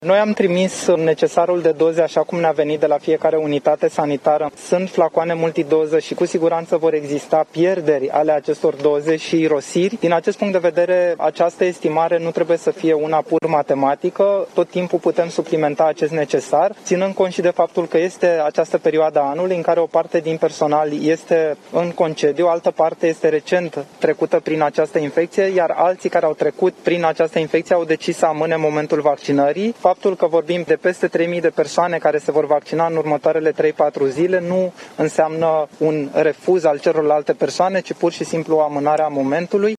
Noi am trimis necesarul de doze așa cum ne-a venit de la fiecare unitate sanitară. Sunt flacoane multidoză și cu siguranță vor exista pierderi ale acestor doze și irosiri. Din acest punct de vedere, această estimare nu trebuie să fie una pur matematică. Tot timpul putem suplimenta acest necesar, ținând cont și de faptul că este această perioadă a anului în care o parte din personal este în concediu, altă parte este recent trecută prin această infecție, iar alții care au trecut prin această infecție au decis să amâne momentul vaccinării. Faptul că vorbim de peste 3.000 de persoane care se vor vaccina în următoarele 3-4 zile nu înseamnă un refuz al celorlalte persoane, ci pur și simplu o amânare a momentului.